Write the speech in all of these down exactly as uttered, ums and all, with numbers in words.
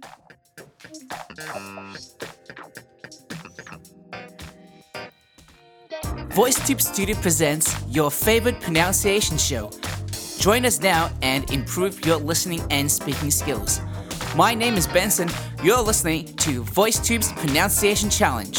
VoiceTube Studio presents your favorite pronunciation show. Join us now and improve your listening and speaking skills. My name is Benson. You're listening to VoiceTube's Pronunciation Challenge.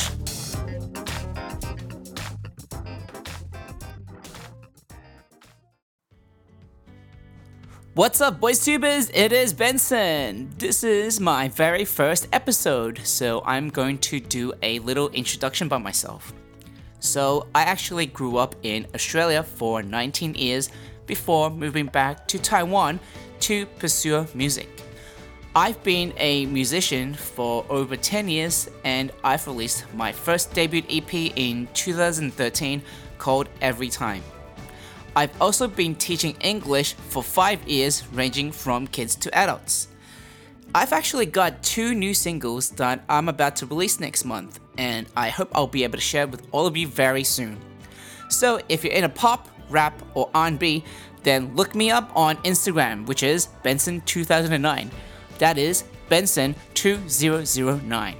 What's up, VoiceTubers? It is Benson. This is my very first episode, so I'm going to do a little introduction by myself. So, I actually grew up in Australia for nineteen years before moving back to Taiwan to pursue music. I've been a musician for over ten years, and I've released my first debut E P in two thousand thirteen called Every Time. I've also been teaching English for five years, ranging from kids to adults. I've actually got two new singles that I'm about to release next month, and I hope I'll be able to share with all of you very soon. So if you're into pop, rap, or R and B, then look me up on Instagram, which is Benson two thousand nine. That is Benson two thousand nine.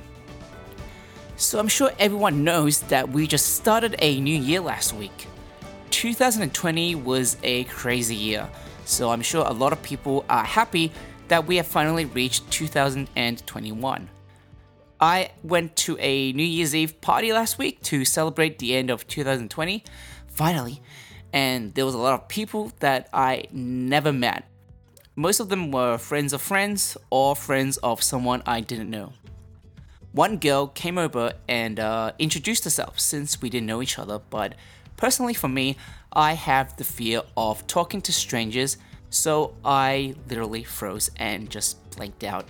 So I'm sure everyone knows that we just started a new year last week. two thousand twenty was a crazy year, so I'm sure a lot of people are happy that we have finally reached two thousand twenty-one. I went to a New Year's Eve party last week to celebrate the end of two thousand twenty, finally, and there was a lot of people that I never met. Most of them were friends of friends or friends of someone I didn't know. One girl came over and uh, introduced herself since we didn't know each other, but personally for me, I have the fear of talking to strangers, so I literally froze and just blanked out.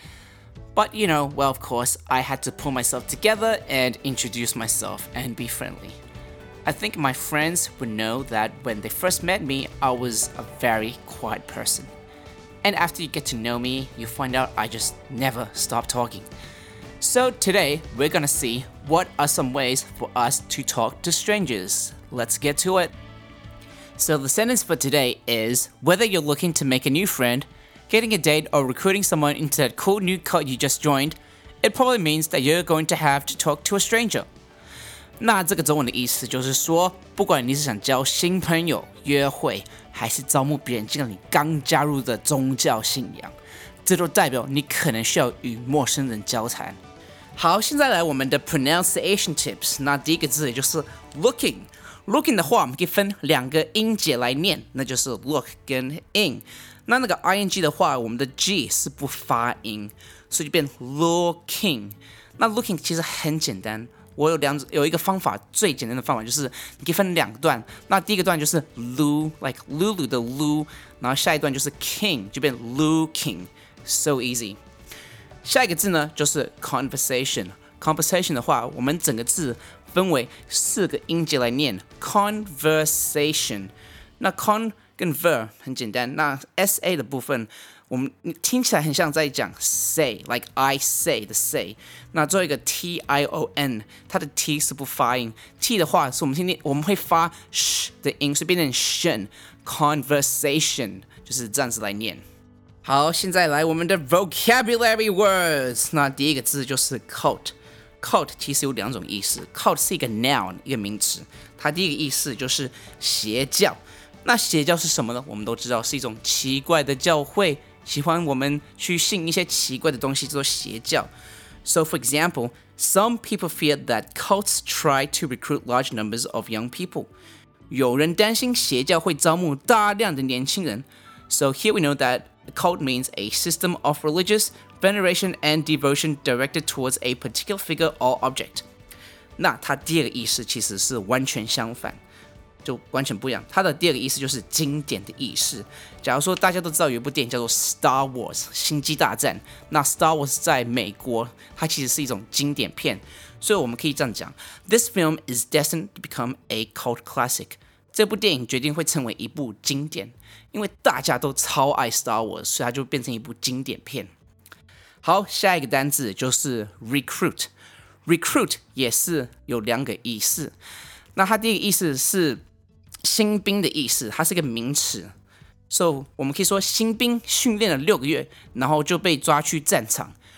But you know, well, of course, I had to pull myself together and introduce myself and be friendly. I think my friends would know that when they first met me, I was a very quiet person. And after you get to know me, you find out I just never stop talking. So today, we're gonna see what are some ways for us to talk to strangers. Let's get to it. So the sentence for today is, whether you're looking to make a new friend, getting a date, or recruiting someone into that cool new cult you just joined, it probably means that you're going to have to talk to a stranger. 那这个中文的意思就是说，不管你是想交新朋友、约会，还是招募别人进入你刚加入的宗教信仰，这都代表你可能需要与陌生人交谈。好，现在来我们的 pronunciation tips。那第一个字也就是 looking。looking 的话，我们可以分两个音节来念，那就是 look 跟 in。那那个 ing 的话，我们的 g 是不发音，所以就变 looking。那 looking 其实很简单。我有两有一个方法，最简单的方法就是你可以分两段。那第一个段就是 lu like Lulu 的 lu， 然后下一段就是 king 就变 looking，so easy。下一个字呢就是 conversation。conversation 的话，我们整个字分为四个音节来念 conversation。那 con 跟 ver 很简单，那 sa 的部分。我们听起来很像在讲 say like I say 的 say。那最后一个 tion， 它的 t 是不发音 ，t 的话是我们听听我们会发 sh 的音，所以变成 shen conversation 就是这样子来念。好，现在来我们的 vocabulary words。那第一个字就是 cult。cult 其实有两种意思 ，cult 是一个 noun 一个名词，它第一个意思就是邪教。那邪教是什么呢？我们都知道是一种奇怪的教会。喜欢我们去信一些奇怪的东西，叫做邪教。So, for example, some people fear that cults try to recruit large numbers of young people. 有人担心邪教会招募大量的年轻人。So here we know that a cult means a system of religious veneration and devotion directed towards a particular figure or object. 那它第二个意思其实是完全相反。就完全不一样，它的第二个意思就是经典的意思。假如说大家都知道有一部电影叫做《Star Wars》星际大战，那 Star Wars 在美国，它其实是一种经典片，所以我们可以这样讲 ：This film is destined to become a cult classic。这部电影决定会成为一部经典，因为大家都超爱 Star Wars， 所以它就变成一部经典片。好，下一个单字就是 recruit。recruit 也是有两个意思。那它第一个意思是新兵的意思，它是一个名词。So 我们可以说新兵训练了六个月，然后就被抓去战场。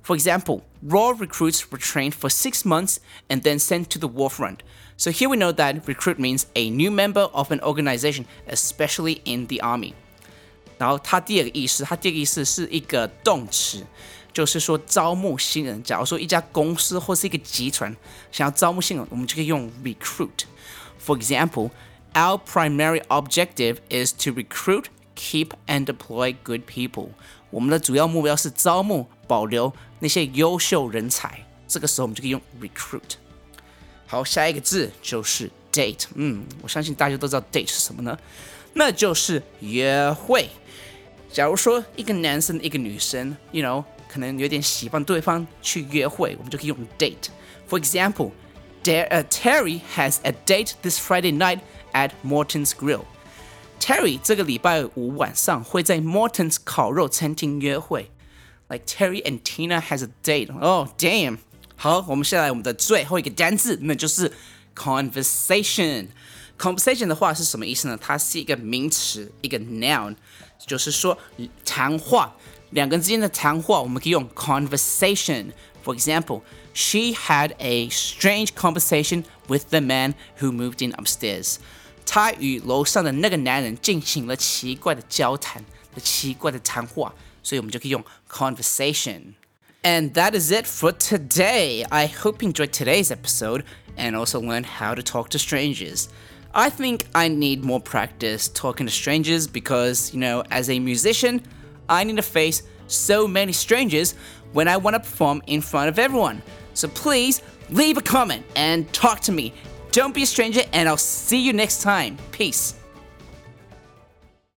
For example, raw recruits were trained for six months and then sent to the war front. So here we know that recruit means a new member of an organization, especially in the army. 然后它第二个意思，它第二个意思是一个动词，就是说招募新人。假如说一家公司或是一个集团想要招募新人，我们就可以用 recruit. For example, our primary objective is to recruit, keep, and deploy good people. 我们的主要目标是招募、保留那些优秀人才。这个时候我们就可以用 recruit. 好，下一个字就是 date. 嗯，我相信大家都知道 date 是什么呢？那就是约会。假如说一个男生一个女生 you know 可能有点喜欢对方去约会，我们就可以用 date. For example, uh, Terry has a date this Friday night at Morton's Grill. Terry 这个礼拜五晚上会在 Morton's 烤肉餐厅约会。Like Terry and Tina has a date. Oh, damn. 好，我们下来我们的最后一个单字，那就是 conversation。conversation 的话是什么意思呢？它是一个名词，一个 noun， 就是说谈话，两个人之间的谈话，我们可以用 conversation. For example, she had a strange conversation with the man who moved in upstairs. 她与楼上的那个男人进行了奇怪的交谈，奇怪的谈话，所以我们就可以用 conversation.And that is it for today. I hope you enjoyed today's episode and also learned how to talk to strangers. I think I need more practice talking to strangers because, you know, as a musician, I need to face so many strangers when I want to perform in front of everyone. So please leave a comment and talk to me. Don't be a stranger, and I'll see you next time. Peace.